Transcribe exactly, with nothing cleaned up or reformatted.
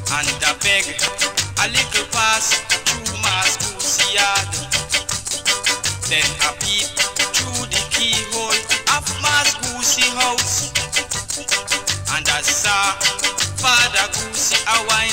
and I beg a little pass through Mass Goosey yard. Then I peep through the keyhole of Mass Goosey house, and I saw Father Goosey a wine